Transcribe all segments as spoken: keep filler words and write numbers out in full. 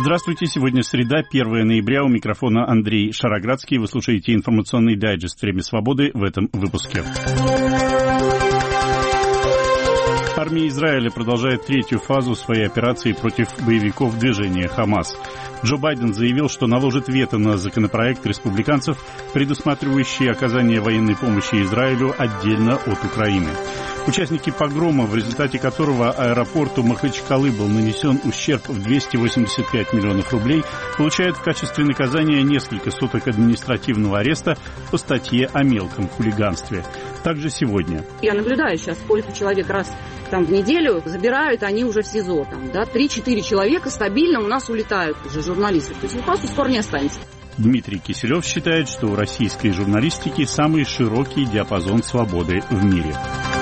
Здравствуйте, сегодня среда, первое ноября, у микрофона Андрей Шароградский. Вы слушаете информационный дайджест «Время свободы» в этом выпуске. Армия Израиля продолжает третью фазу своей операции против боевиков движения «Хамас». Джо Байден заявил, что наложит вето на законопроект республиканцев, предусматривающий оказание военной помощи Израилю отдельно от Украины. Участники погрома, в результате которого аэропорту Махачкалы был нанесен ущерб в двести восемьдесят пять миллионов рублей, получают в качестве наказания несколько суток административного ареста по статье о мелком хулиганстве. Также сегодня. Я наблюдаю сейчас, сколько человек раз там в неделю забирают, они уже в СИЗО. Там, да, три-четыре человека стабильно у нас улетают уже журналисты. То есть вопросов скоро не останется. Дмитрий Киселев считает, что у российской журналистики самый широкий диапазон свободы в мире.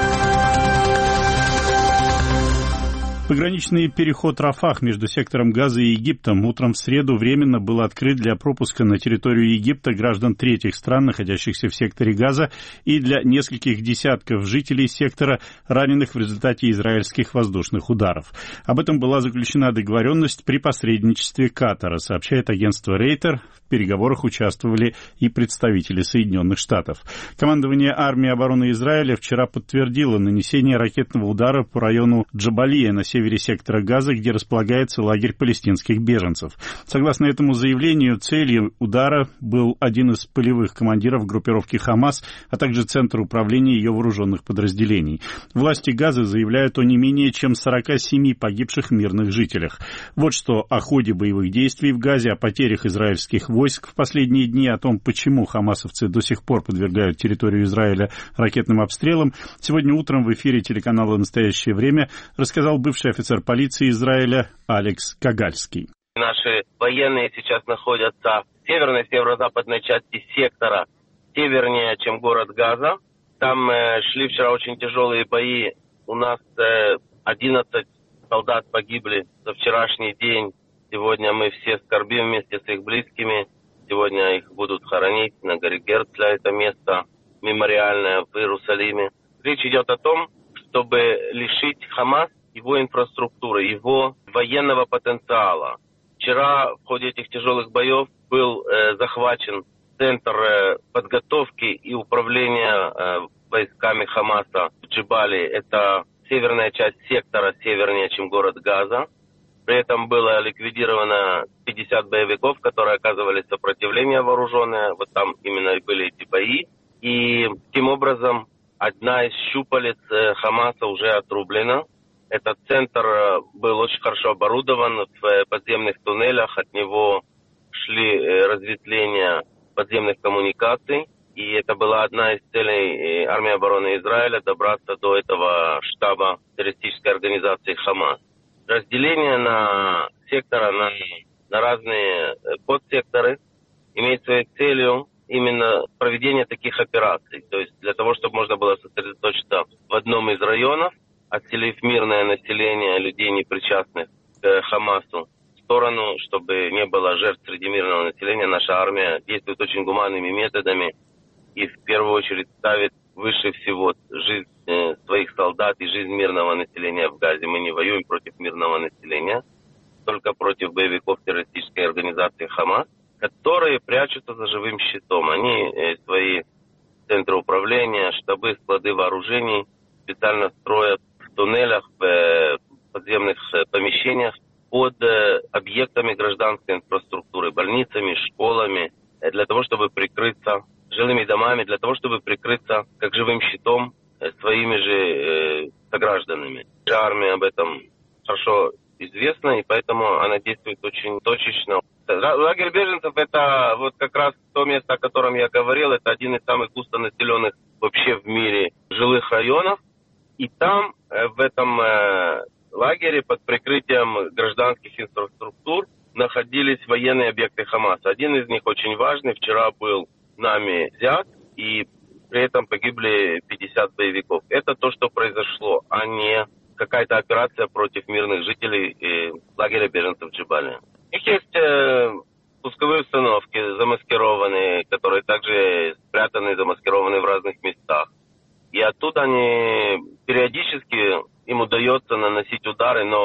Пограничный переход Рафах между сектором Газа и Египтом утром в среду временно был открыт для пропуска на территорию Египта граждан третьих стран, находящихся в секторе Газа, и для нескольких десятков жителей сектора, раненых в результате израильских воздушных ударов. Об этом была заключена договоренность при посредничестве Катара, сообщает агентство Рейтер. В переговорах участвовали и представители Соединенных Штатов. Командование армии обороны Израиля вчера подтвердило нанесение ракетного удара по району Джабалия на севере сектора Газа, где располагается лагерь палестинских беженцев. Согласно этому заявлению, целью удара был один из полевых командиров группировки «Хамас», а также центр управления ее вооруженных подразделений. Власти Газы заявляют о не менее чем сорока семи погибших мирных жителях. Вот что о ходе боевых действий в Газе, о потерях израильских войск в последние дни, о том, почему хамасовцы до сих пор подвергают территорию Израиля ракетным обстрелам, сегодня утром в эфире телеканала «Настоящее время» рассказал бывший офицер полиции Израиля Алекс Кагальский. Наши военные сейчас находятся в северной, северо-западной части сектора, севернее, чем город Газа. Там э, шли вчера очень тяжелые бои. У нас э, одиннадцать солдат погибли за вчерашний день. Сегодня мы все скорбим вместе с их близкими. Сегодня их будут хоронить на горе Герцля, это место мемориальное в Иерусалиме. Речь идет о том, чтобы лишить Хамас его инфраструктуры, его военного потенциала. Вчера в ходе этих тяжелых боев был э, захвачен центр э, подготовки и управления э, войсками Хамаса в Джебали. Это северная часть сектора, севернее, чем город Газа. При этом было ликвидировано пятьдесят боевиков, которые оказывали сопротивление вооруженное. Вот там именно и были эти бои. И таким образом одна из щупалец э, Хамаса уже отрублена. Этот центр был очень хорошо оборудован в подземных туннелях. От него шли разветвления подземных коммуникаций. И это была одна из целей армии обороны Израиля – добраться до этого штаба террористической организации «Хамас». Разделение на сектора, на, на разные подсекторы имеет своей целью именно проведение таких операций. То есть для того, чтобы можно было сосредоточиться в одном из районов, отселив мирное население, людей, не причастных к Хамасу, в сторону, чтобы не было жертв среди мирного населения. Наша армия действует очень гуманными методами и в первую очередь ставит выше всего жизнь э, своих солдат и жизнь мирного населения в Газе. Мы не воюем против мирного населения, только против боевиков террористической организации Хамас, которые прячутся за живым щитом. Они э, свои центры управления, штабы, склады вооружений специально строят в туннелях, в подземных помещениях под объектами гражданской инфраструктуры, больницами, школами, для того, чтобы прикрыться жилыми домами, для того, чтобы прикрыться как живым щитом своими же согражданами. Армия об этом хорошо известна, и поэтому она действует очень точечно. Лагерь беженцев – это вот как раз то место, о котором я говорил, это один из самых густонаселенных вообще в мире жилых районов. И там, в этом э, лагере, под прикрытием гражданских инфраструктур, находились военные объекты Хамаса. Один из них очень важный, вчера был нами взят, и при этом погибли пятьдесят боевиков. Это то, что произошло, а не какая-то операция против мирных жителей э, лагеря беженцев Джебали. У них есть э, пусковые установки, замаскированные, которые также спрятаны, замаскированы в разных местах. И оттуда они периодически, им удается наносить удары, но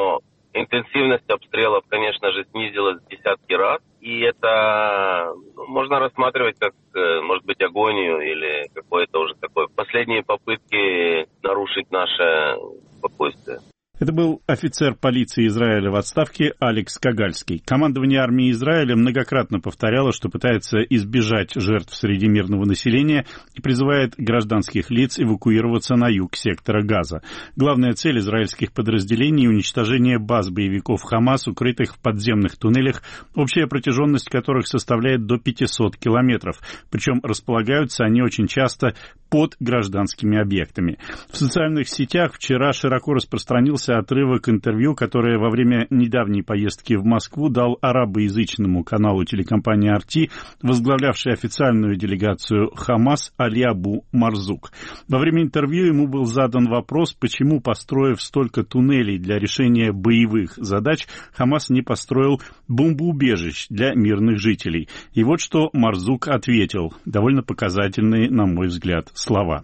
Интенсивность обстрелов, конечно же, снизилась в десятки раз. И это можно рассматривать как, может быть, агонию или какое-то уже такое последние попытки нарушить наше спокойствие. Это был офицер полиции Израиля в отставке Алекс Кагальский. Командование армии Израиля многократно повторяло, что пытается избежать жертв среди мирного населения и призывает гражданских лиц эвакуироваться на юг сектора Газа. Главная цель израильских подразделений – уничтожение баз боевиков Хамас, укрытых в подземных туннелях, общая протяженность которых составляет до пятисот километров. Причем располагаются они очень часто под гражданскими объектами. В социальных сетях вчера широко распространился отрывок интервью, которое во время недавней поездки в Москву дал арабоязычному каналу телекомпании ар ти, возглавлявший официальную делегацию Хамас Али Абу Марзук. Во время интервью ему был задан вопрос, почему, построив столько туннелей для решения боевых задач, Хамас не построил бомбоубежищ для мирных жителей. И вот что Марзук ответил, довольно показательные, на мой взгляд, слова.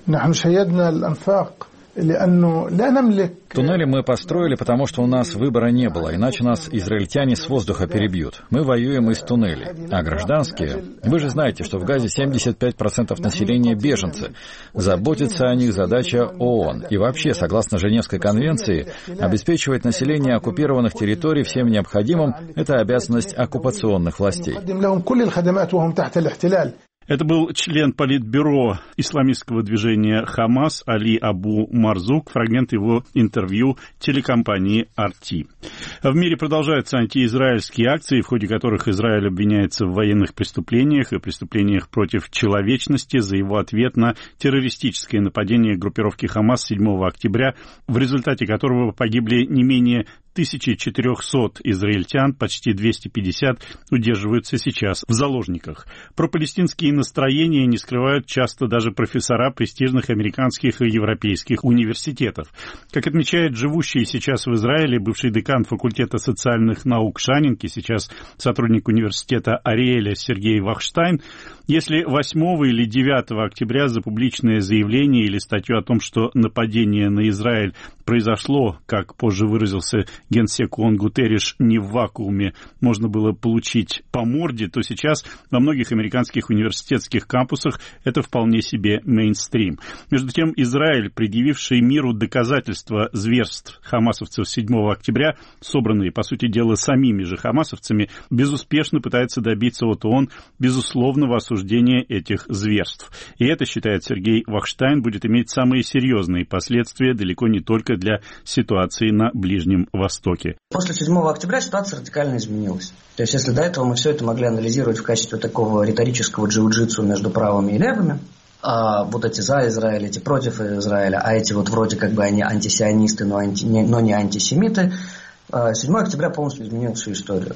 Туннели мы построили, потому что у нас выбора не было, иначе нас израильтяне с воздуха перебьют. Мы воюем из туннелей. А гражданские... Вы же знаете, что в Газе семьдесят пять процентов населения беженцы. Заботиться о них задача ООН. И вообще, согласно Женевской конвенции, обеспечивать население оккупированных территорий всем необходимым – это обязанность оккупационных властей. Это был член политбюро исламистского движения «Хамас» Али Абу Марзук, фрагмент его интервью телекомпании ар ти. В мире продолжаются антиизраильские акции, в ходе которых Израиль обвиняется в военных преступлениях и преступлениях против человечности за его ответ на террористическое нападение группировки «Хамас» седьмого октября, в результате которого погибли не менее тысяча четыреста израильтян, почти двести пятьдесят удерживаются сейчас в заложниках. Пропалестинские настроения не скрывают часто даже профессора престижных американских и европейских университетов. Как отмечает живущий сейчас в Израиле бывший декан факультета социальных наук Шанинки, сейчас сотрудник университета Ариэля Сергей Вахштайн, если восьмого или девятого октября за публичное заявление или статью о том, что нападение на Израиль произошло, как позже выразился генсек ООН Гутерриш, не в вакууме, можно было получить по морде, то сейчас во многих американских университетских кампусах это вполне себе мейнстрим. Между тем, Израиль, предъявивший миру доказательства зверств хамасовцев седьмого октября, собранные, по сути дела, самими же хамасовцами, безуспешно пытается добиться от ООН безусловного осуждения этих зверств. И это, считает Сергей Вахштайн, будет иметь самые серьезные последствия далеко не только для ситуации на Ближнем Востоке. После седьмого октября ситуация радикально изменилась. То есть, если до этого мы все это могли анализировать в качестве такого риторического джиу-джитсу между правыми и левыми, а вот эти за Израиль, эти против Израиля, а эти вот вроде как бы они антисионисты, но, анти, не, но не антисемиты, седьмого октября полностью изменил всю историю.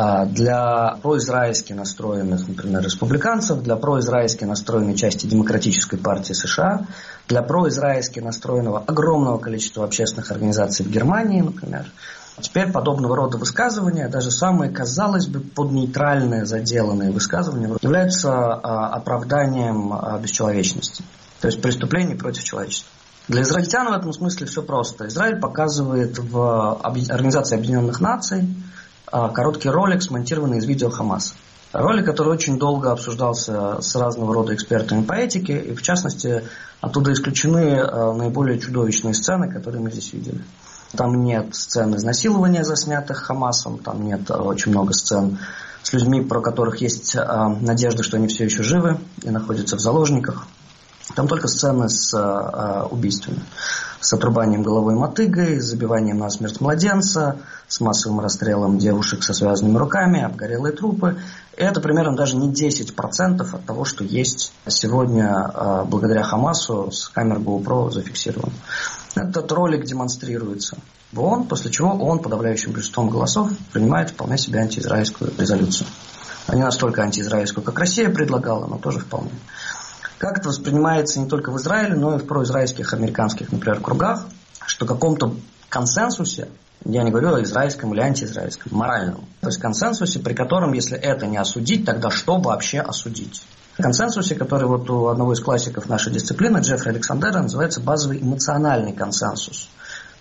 Для произраильски настроенных, например, республиканцев, для произраильски настроенной части Демократической партии США, для произраильски настроенного огромного количества общественных организаций в Германии, например. Теперь подобного рода высказывания, даже самые, казалось бы, поднейтральные заделанные высказывания, являются оправданием бесчеловечности, то есть преступлений против человечества. Для израильтян в этом смысле все просто. Израиль показывает в Организации Объединенных Наций короткий ролик, смонтированный из видео Хамаса. Ролик, который очень долго обсуждался с разного рода экспертами по этике, и в частности оттуда исключены наиболее чудовищные сцены, которые мы здесь видели. Там нет сцен изнасилования, заснятых Хамасом, там нет очень много сцен с людьми, про которых есть надежда, что они все еще живы и находятся в заложниках. Там только сцены с э, убийствами, с отрубанием головой мотыгой, с забиванием насмерть младенца, с массовым расстрелом девушек со связанными руками, обгорелые трупы. И это примерно даже не десять процентов от того, что есть сегодня э, благодаря Хамасу с камер GoPro зафиксировано. Этот ролик демонстрируется в ООН, после чего ООН подавляющим большинством голосов принимает вполне себе антиизраильскую резолюцию. Не настолько антиизраильскую, как Россия предлагала, но тоже вполне. Как это воспринимается не только в Израиле, но и в произраильских, американских, например, кругах, что в каком-то консенсусе, я не говорю о израильском или антиизраильском, моральном, то есть консенсусе, при котором, если это не осудить, тогда что вообще осудить? Консенсусе, который вот у одного из классиков нашей дисциплины, Джеффри Александера, называется базовый эмоциональный консенсус.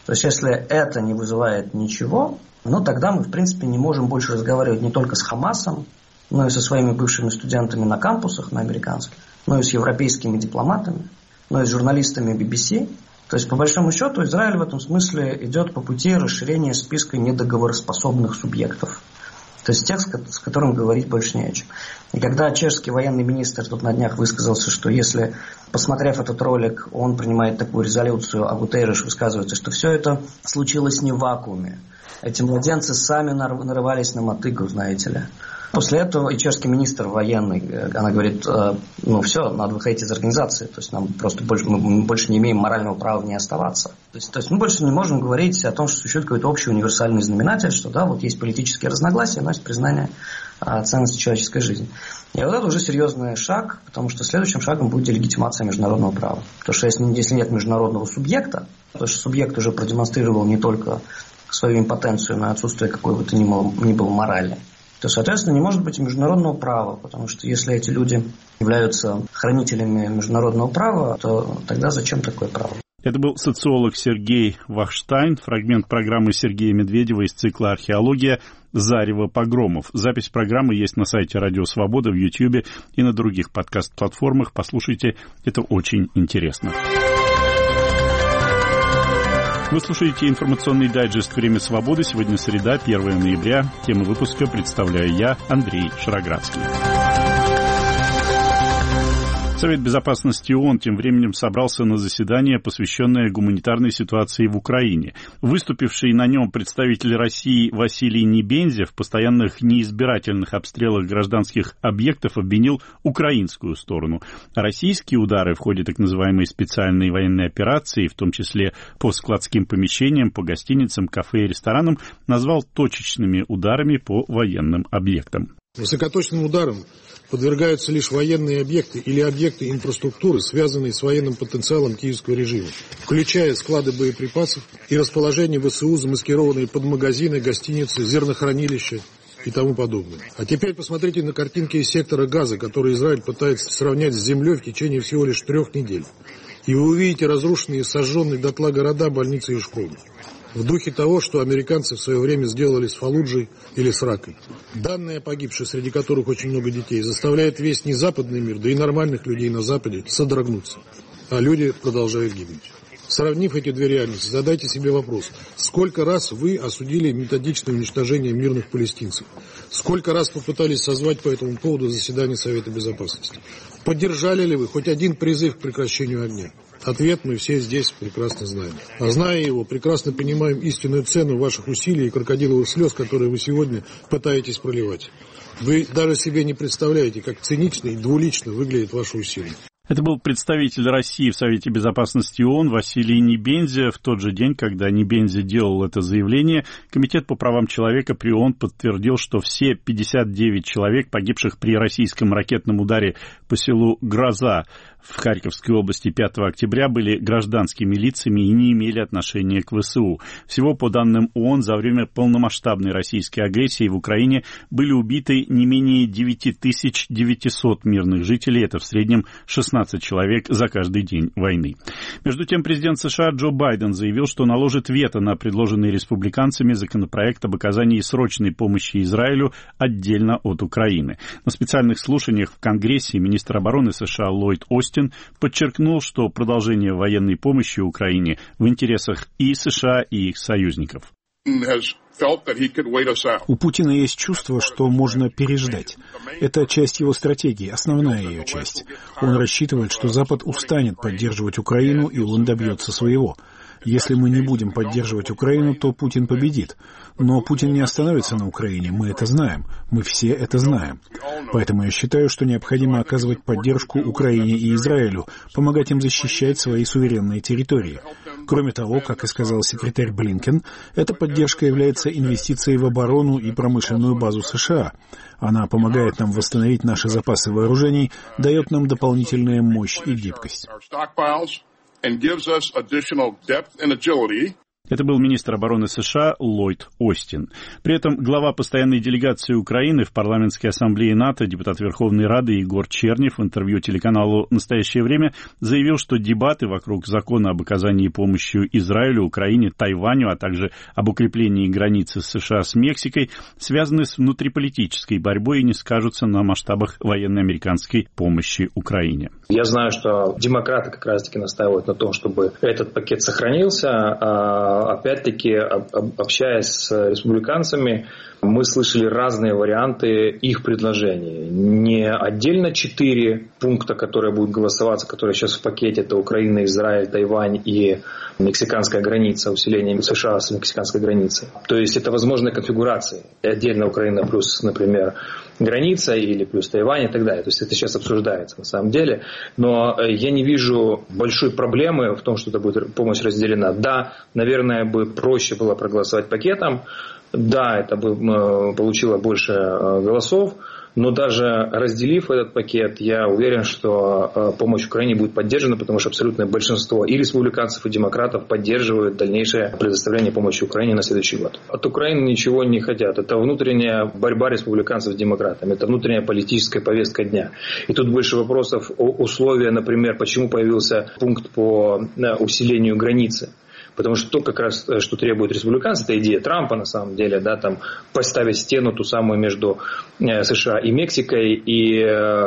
То есть, если это не вызывает ничего, ну, тогда мы, в принципе, не можем больше разговаривать не только с Хамасом, но и со своими бывшими студентами на кампусах, на американских, но и с европейскими дипломатами, но и с журналистами би би си. То есть, по большому счету, Израиль в этом смысле идет по пути расширения списка недоговороспособных субъектов. То есть тех, с которым говорить больше не о чем. И когда чешский военный министр тут на днях высказался, что если, посмотрев этот ролик, он принимает такую резолюцию, а Гутерриш высказывается, что все это случилось не в вакууме. Эти младенцы сами нарывались на мотыгу, знаете ли. После этого и чешский министр военный, она говорит, ну все, надо выходить из организации, то есть нам просто больше, мы больше не имеем морального права в ней оставаться. То есть, то есть мы больше не можем говорить о том, что существует какой-то общий универсальный знаменатель, что да, вот есть политические разногласия, но есть признание ценности человеческой жизни. И вот это уже серьезный шаг, потому что следующим шагом будет делегитимация международного права. Потому что если, если нет международного субъекта, то что субъект уже продемонстрировал не только свою импотенцию, но и отсутствие какой бы то ни было, ни было морали, то, соответственно, не может быть и международного права, потому что если эти люди являются хранителями международного права, то тогда зачем такое право? Это был социолог Сергей Вахштайн, фрагмент программы Сергея Медведева из цикла «Археология. Зарево погромов». Запись программы есть на сайте Радио Свобода, в Ютьюбе и на других подкаст-платформах. Послушайте, это очень интересно. Вы слушаете информационный дайджест «Время свободы». Сегодня среда, первое ноября. Тему выпуска представляю я, Андрей Шароградский. Совет Безопасности ООН тем временем собрался на заседание, посвященное гуманитарной ситуации в Украине. Выступивший на нем представитель России Василий Небензя в постоянных неизбирательных обстрелах гражданских объектов обвинил украинскую сторону. Российские удары в ходе так называемой специальной военной операции, в том числе по складским помещениям, по гостиницам, кафе и ресторанам, назвал точечными ударами по военным объектам. Высокоточным ударом подвергаются лишь военные объекты или объекты инфраструктуры, связанные с военным потенциалом киевского режима, включая склады боеприпасов и расположение ВСУ, замаскированные под магазины, гостиницы, зернохранилища и тому подобное. А теперь посмотрите на картинки из сектора Газа, которые Израиль пытается сравнять с землей в течение всего лишь трех недель. И вы увидите разрушенные и сожженные дотла города, больницы и школы. В духе того, что американцы в свое время сделали с Фаллуджей или с Ракой. Данные о погибших, среди которых очень много детей, заставляют весь незападный мир, да и нормальных людей на Западе, содрогнуться. А люди продолжают гибнуть. Сравнив эти две реальности, задайте себе вопрос. Сколько раз вы осудили методичное уничтожение мирных палестинцев? Сколько раз попытались созвать по этому поводу заседание Совета Безопасности? Поддержали ли вы хоть один призыв к прекращению огня? Ответ мы все здесь прекрасно знаем. А зная его, прекрасно понимаем истинную цену ваших усилий и крокодиловых слез, которые вы сегодня пытаетесь проливать. Вы даже себе не представляете, как цинично и двулично выглядят ваши усилия. Это был представитель России в Совете Безопасности ООН Василий Небензя. В тот же день, когда Небензя делал это заявление, Комитет по правам человека при ООН подтвердил, что все пятьдесят девять человек, погибших при российском ракетном ударе по селу Гроза в Харьковской области пятого октября, были гражданскими лицами и не имели отношения к ВСУ. Всего, по данным ООН, за время полномасштабной российской агрессии в Украине были убиты не менее девять тысяч девятьсот мирных жителей. Это в среднем шестнадцать человек за каждый день войны. Между тем, президент США Джо Байден заявил, что наложит вето на предложенный республиканцами законопроект об оказании срочной помощи Израилю отдельно от Украины. На специальных слушаниях в Конгрессе министр обороны США Ллойд Остин подчеркнул, что продолжение военной помощи Украине в интересах и США, и их союзников. У Путина есть чувство, что можно переждать. Это часть его стратегии, основная ее часть. Он рассчитывает, что Запад устанет поддерживать Украину, и он добьется своего. Если мы не будем поддерживать Украину, то Путин победит. Но Путин не остановится на Украине, мы это знаем. Мы все это знаем. Поэтому я считаю, что необходимо оказывать поддержку Украине и Израилю, помогать им защищать свои суверенные территории. Кроме того, как и сказал секретарь Блинкен, эта поддержка является инвестицией в оборону и промышленную базу США. Она помогает нам восстановить наши запасы вооружений, дает нам дополнительную мощь и гибкость. Это был министр обороны США Ллойд Остин. При этом глава постоянной делегации Украины в парламентской ассамблее НАТО, депутат Верховной Рады Егор Чернев в интервью телеканалу «Настоящее время» заявил, что дебаты вокруг закона об оказании помощи Израилю, Украине, Тайваню, а также об укреплении границы США с Мексикой связаны с внутриполитической борьбой и не скажутся на масштабах военной американской помощи Украине. Я знаю, что демократы как раз-таки настаивают на том, чтобы этот пакет сохранился. Опять-таки, общаясь с республиканцами, мы слышали разные варианты их предложений. Не отдельно четыре пункта, которые будут голосоваться, которые сейчас в пакете, это Украина, Израиль, Тайвань и мексиканская граница, усиление США с мексиканской границей. То есть это возможные конфигурации. Отдельно Украина плюс, например, граница или плюс Тайвань и так далее. То есть это сейчас обсуждается на самом деле. Но я не вижу большой проблемы в том, что это будет помощь разделена. Да, наверное, бы проще было проголосовать пакетом. Да, это бы получило больше голосов. Но даже разделив этот пакет, я уверен, что помощь Украине будет поддержана, потому что абсолютное большинство и республиканцев, и демократов поддерживают дальнейшее предоставление помощи Украине на следующий год. От Украины ничего не хотят. Это внутренняя борьба республиканцев с демократами. Это внутренняя политическая повестка дня. И тут больше вопросов о условиях, например, почему появился пункт по усилению границы. Потому что то, как раз, что требует республиканцы, это идея Трампа, на самом деле, да, там, поставить стену ту самую между США и Мексикой, и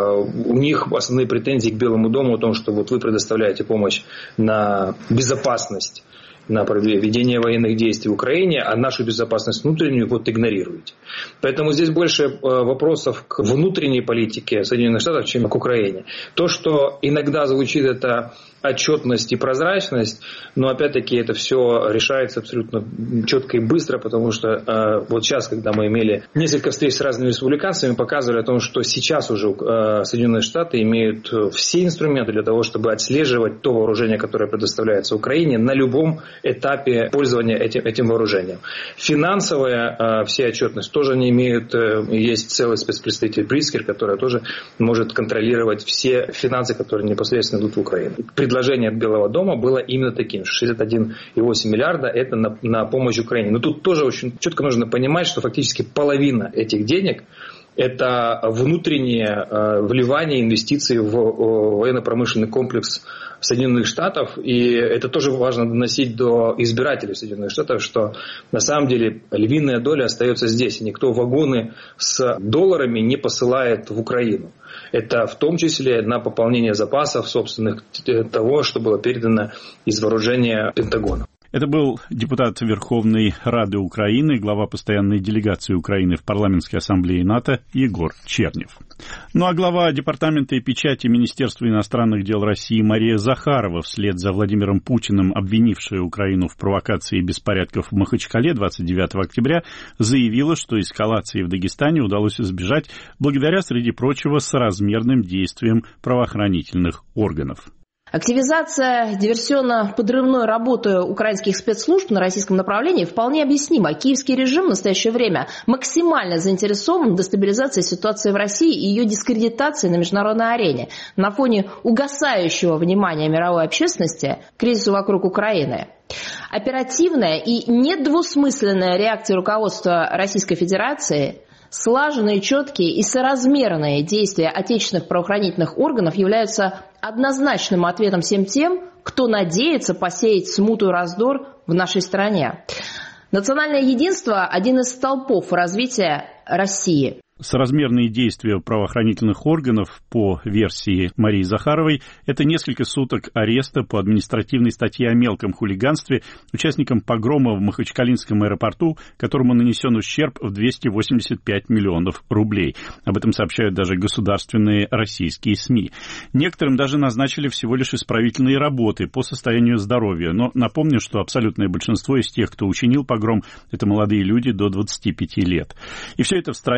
у них основные претензии к Белому дому о том, что вот вы предоставляете помощь на безопасность, на ведение военных действий в Украине, а нашу безопасность внутреннюю вот игнорируете. Поэтому здесь больше вопросов к внутренней политике Соединенных Штатов, чем к Украине. То, что иногда звучит, это отчетность и прозрачность, но опять-таки это все решается абсолютно четко и быстро, потому что э, вот сейчас, когда мы имели несколько встреч с разными республиканцами, показывали о том, что сейчас уже э, Соединенные Штаты имеют все инструменты для того, чтобы отслеживать то вооружение, которое предоставляется Украине на любом этапе пользования этим, этим вооружением. Финансовая э, вся отчетность тоже не имеют. Э, есть целый спецпредставитель Прицкер, который тоже может контролировать все финансы, которые непосредственно идут в Украину. Предложение от Белого дома было именно таким. шестьдесят один и восемь миллиарда это на, на помощь Украине. Но тут тоже очень четко нужно понимать, что фактически половина этих денег это внутреннее э, вливание инвестиций в э, военно-промышленный комплекс Соединенных Штатов. И это тоже важно доносить до избирателей Соединенных Штатов, что на самом деле львиная доля остается здесь. Никто вагоны с долларами не посылает в Украину. Это в том числе на пополнение запасов собственных того, что было передано из вооружения Пентагона. Это был депутат Верховной Рады Украины, глава постоянной делегации Украины в парламентской ассамблее НАТО Егор Чернев. Ну а глава департамента и печати Министерства иностранных дел России Мария Захарова, вслед за Владимиром Путиным, обвинившая Украину в провокации беспорядков в Махачкале двадцать девятого октября, заявила, что эскалации в Дагестане удалось избежать благодаря, среди прочего, соразмерным действиям правоохранительных органов. Активизация диверсионно-подрывной работы украинских спецслужб на российском направлении вполне объяснима. Киевский режим в настоящее время максимально заинтересован в дестабилизации ситуации в России и ее дискредитации на международной арене на фоне угасающего внимания мировой общественности к кризису вокруг Украины. Оперативная и недвусмысленная реакция руководства Российской Федерации, слаженные, четкие и соразмерные действия отечественных правоохранительных органов являются однозначным ответом всем тем, кто надеется посеять смуту и раздор в нашей стране. Национальное единство – один из столпов развития России. Соразмерные действия правоохранительных органов, по версии Марии Захаровой, это несколько суток ареста по административной статье о мелком хулиганстве участникам погрома в Махачкалинском аэропорту, которому нанесен ущерб в двести восемьдесят пять миллионов рублей. Об этом сообщают даже государственные российские СМИ. Некоторым даже назначили всего лишь исправительные работы по состоянию здоровья. Но напомню, что абсолютное большинство из тех, кто учинил погром, это молодые люди до двадцати пяти лет. И все это в стране, где, к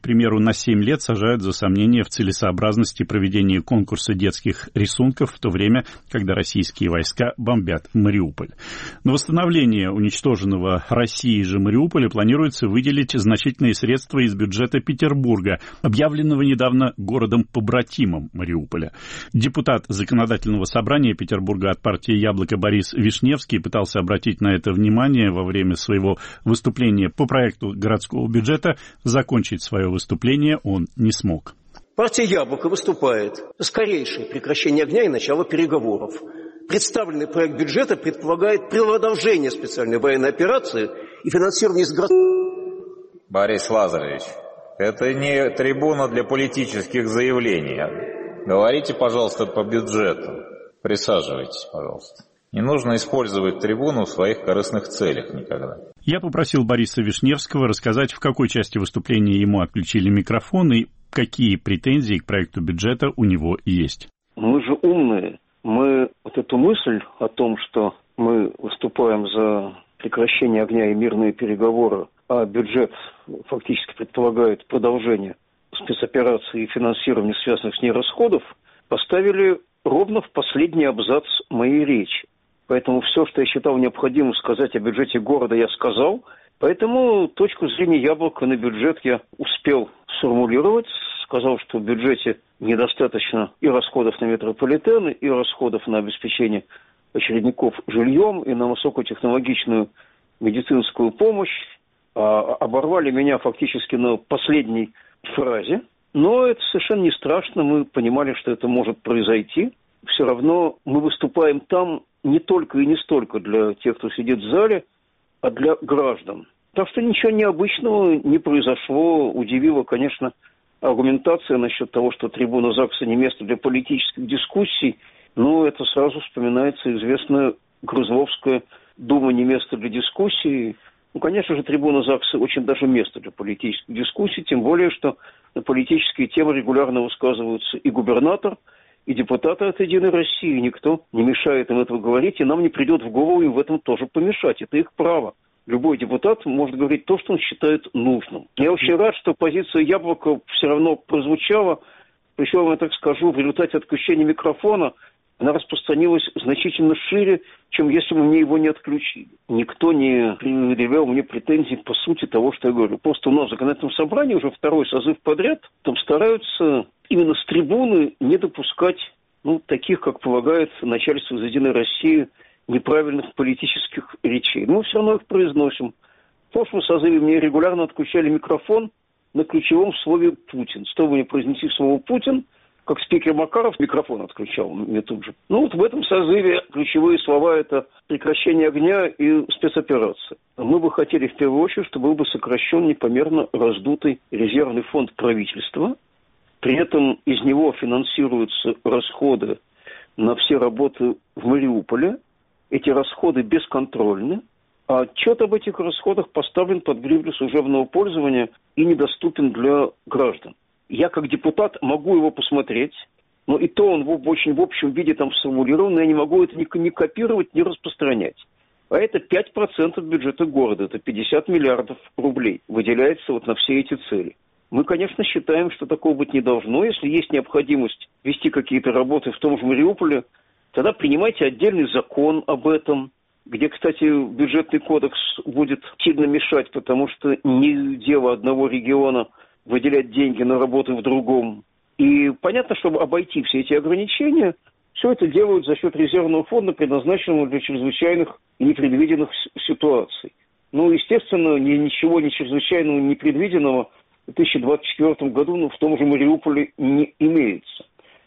примеру, на семь лет сажают за сомнение в целесообразности проведения конкурса детских рисунков в то время, когда российские войска бомбят Мариуполь. На восстановление уничтоженного Россией же Мариуполя планируется выделить значительные средства из бюджета Петербурга, объявленного недавно городом-побратимом Мариуполя. Депутат Законодательного собрания Петербурга от партии «Яблоко» Борис Вишневский пытался обратить на это внимание во время своего выступления по проекту городского бюджета. Закончить свое выступление он не смог. Партия «Яблоко» выступает за скорейшее прекращение огня и начало переговоров. Представленный проект бюджета предполагает продолжение специальной военной операции и финансирование из государства. Борис Лазаревич, это не трибуна для политических заявлений. Говорите, пожалуйста, по бюджету. Присаживайтесь, пожалуйста. Не нужно использовать трибуну в своих корыстных целях никогда. Я попросил Бориса Вишневского рассказать, в какой части выступления ему отключили микрофон и какие претензии к проекту бюджета у него есть. Мы же умные. Мы вот эту мысль о том, что мы выступаем за прекращение огня и мирные переговоры, а бюджет фактически предполагает продолжение спецоперации и финансирование связанных с ней расходов, поставили ровно в последний абзац моей речи. Поэтому все, что я считал необходимым сказать о бюджете города, я сказал. Поэтому точку зрения «Яблока» на бюджет я успел сформулировать. Сказал, что в бюджете недостаточно и расходов на метрополитены, и расходов на обеспечение очередников жильем, и на высокотехнологичную медицинскую помощь. А оборвали меня фактически на последней фразе. Но это совершенно не страшно. Мы понимали, что это может произойти. Все равно мы выступаем там не только и не столько для тех, кто сидит в зале, а для граждан. Так что ничего необычного не произошло. Удивила, конечно, аргументация насчет того, что трибуна ЗАГСа не место для политических дискуссий. Но это сразу вспоминается известная Грызловская дума не место для дискуссий. Ну, конечно же, трибуна ЗАГСа очень даже место для политических дискуссий, тем более, что на политические темы регулярно высказываются и губернатор, и депутаты от «Единой России». Никто не мешает им этого говорить, и нам не придет в голову им в этом тоже помешать. Это их право. Любой депутат может говорить то, что он считает нужным. Я очень рад, что позиция «Яблока» все равно прозвучала. Причем, я так скажу, в результате отключения микрофона она распространилась значительно шире, чем если бы мне его не отключили. Никто не предъявлял мне претензий по сути того, что я говорю. Просто у нас в законодательном собрании уже второй созыв подряд, там стараются именно с трибуны не допускать, ну, таких, как полагает начальство из «Единой России», неправильных политических речей. Но мы все равно их произносим. В прошлом созыве мне регулярно отключали микрофон на ключевом слове «Путин». Стоило мне произнести слово «Путин», как спикер Макаров микрофон отключал мне тут же. Ну вот в этом созыве ключевые слова – это прекращение огня и спецоперация. Мы бы хотели в первую очередь, чтобы был бы сокращен непомерно раздутый резервный фонд правительства. При этом из него финансируются расходы на все работы в Мариуполе. Эти расходы бесконтрольны. А отчет об этих расходах поставлен под грифель служебного пользования и недоступен для граждан. Я как депутат могу его посмотреть, но и то он в очень в общем виде там сформулирован, но я не могу это ни, ни копировать, ни распространять. А это пять процентов бюджета города, это пятьдесят миллиардов рублей выделяется вот на все эти цели. Мы, конечно, считаем, что такого быть не должно. Если есть необходимость вести какие-то работы в том же Мариуполе, тогда принимайте отдельный закон об этом, где, кстати, бюджетный кодекс будет сильно мешать, потому что не дело одного региона выделять деньги на работы в другом. И понятно, чтобы обойти все эти ограничения, все это делают за счет резервного фонда, предназначенного для чрезвычайных и непредвиденных ситуаций. Ну, естественно, ни, ничего ни чрезвычайного, ни непредвиденного в две тысячи двадцать четвёртом году ну, в том же Мариуполе не имеется.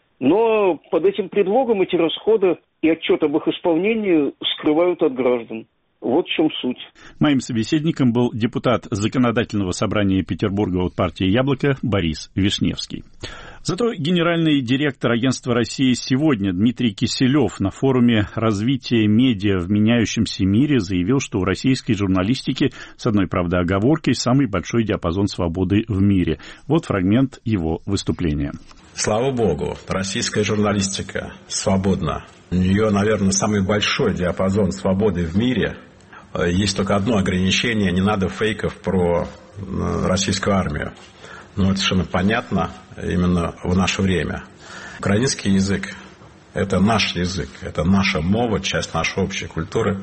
Но под этим предлогом эти расходы и отчет об их исполнении скрывают от граждан. Вот в чем суть. Моим собеседником был депутат Законодательного собрания Петербурга от партии «Яблоко» Борис Вишневский. Зато генеральный директор Агентства России сегодня Дмитрий Киселев на форуме развития медиа в меняющемся мире заявил, что у российской журналистики, с одной, правда, оговоркой, самый большой диапазон свободы в мире. Вот фрагмент его выступления. Слава богу, российская журналистика свободна. У нее, наверное, самый большой диапазон свободы в мире. Есть только одно ограничение – не надо фейков про российскую армию. Но это совершенно понятно именно в наше время. Украинский язык – это наш язык, это наша мова, часть нашей общей культуры.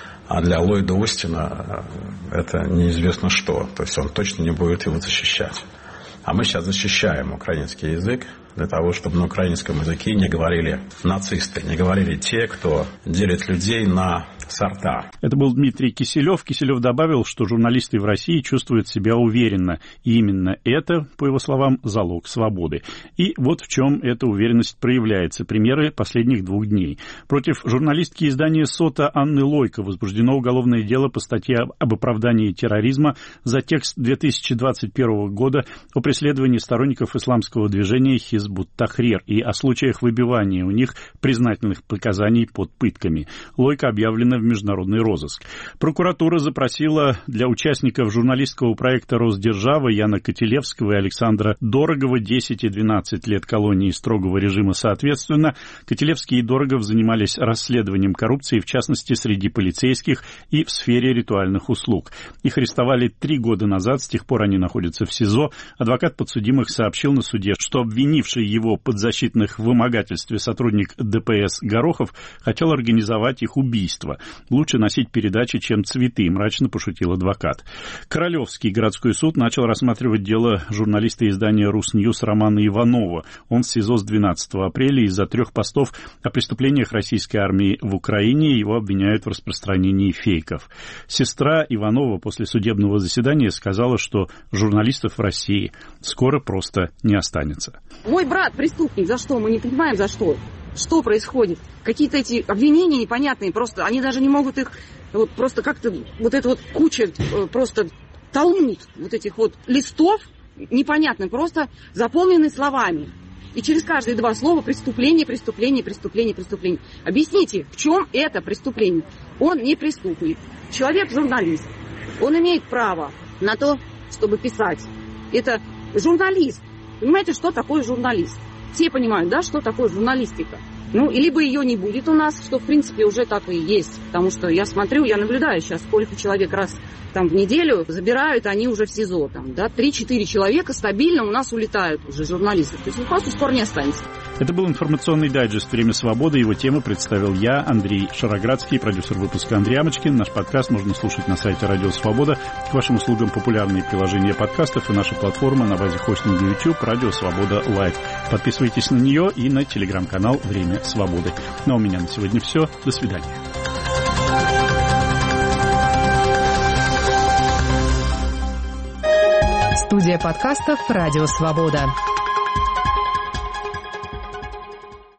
А для Ллойда Остина это неизвестно что. То есть он точно не будет его защищать. А мы сейчас защищаем украинский язык для того, чтобы на украинском языке не говорили нацисты, не говорили те, кто делит людей на сорта. Это был Дмитрий Киселев. Киселев добавил, что журналисты в России чувствуют себя уверенно. И именно это, по его словам, залог свободы. И вот в чем эта уверенность проявляется. Примеры последних двух дней. Против журналистки издания «Сота» Анны Лойко возбуждено уголовное дело по статье об оправдании терроризма за текст две тысячи двадцать первого года о преследовании сторонников исламского движения «Хизбут Тахрир» и о случаях выбивания у них признательных показаний под пытками. Лойко объявлена в международный розыск. Прокуратура запросила для участников журналистского проекта «Росдержава» Яна Котелевского и Александра Дорогова десять и двенадцать лет колонии строгого режима соответственно. Котелевский и Дорогов занимались расследованием коррупции, в частности, среди полицейских и в сфере ритуальных услуг. Их арестовали три года назад, с тех пор они находятся в СИЗО. Адвокат подсудимых сообщил на суде, что обвинивший его подзащитных в вымогательстве сотрудник ДПС Горохов хотел организовать их убийство. Лучше носить передачи, чем цветы, мрачно пошутил адвокат. Королевский городской суд начал рассматривать дело журналиста издания «Русньюз» Романа Иванова. Он в СИЗО с двенадцатого апреля из-за трех постов о преступлениях российской армии в Украине. Его обвиняют в распространении фейков. Сестра Иванова после судебного заседания сказала, что журналистов в России скоро просто не останется. Мой брат преступник. За что? Мы не понимаем, за что. Что происходит? Какие-то эти обвинения непонятные, просто они даже не могут их, вот просто как-то, вот эта вот куча, просто талмуд вот этих вот листов, непонятно, просто заполнены словами. И через каждые два слова преступление, преступление, преступление, преступление. Объясните, в чем это преступление? Он не преступник. Человек журналист. Он имеет право на то, чтобы писать. Это журналист. Понимаете, что такое журналист? Все понимают, да, что такое журналистика. Ну, и либо ее не будет у нас, что, в принципе, уже так и есть. Потому что я смотрю, я наблюдаю сейчас, сколько человек раз там в неделю забирают, они уже в СИЗО. Там, да, три-четыре человека стабильно у нас улетают уже журналисты. То есть их просто скоро не останется. Это был информационный дайджест «Время свободы». Его тему представил я, Андрей Шароградский, продюсер выпуска Андрей Амочкин. Наш подкаст можно слушать на сайте «Радио Свобода». К вашим услугам популярные приложения подкастов и наша платформа на базе хостинга YouTube «Радио Свобода Лайв». Подписывайтесь на нее и на телеграм-канал «Время свободы». Ну а у меня на сегодня все. До свидания. Студия подкастов «Радио Свобода».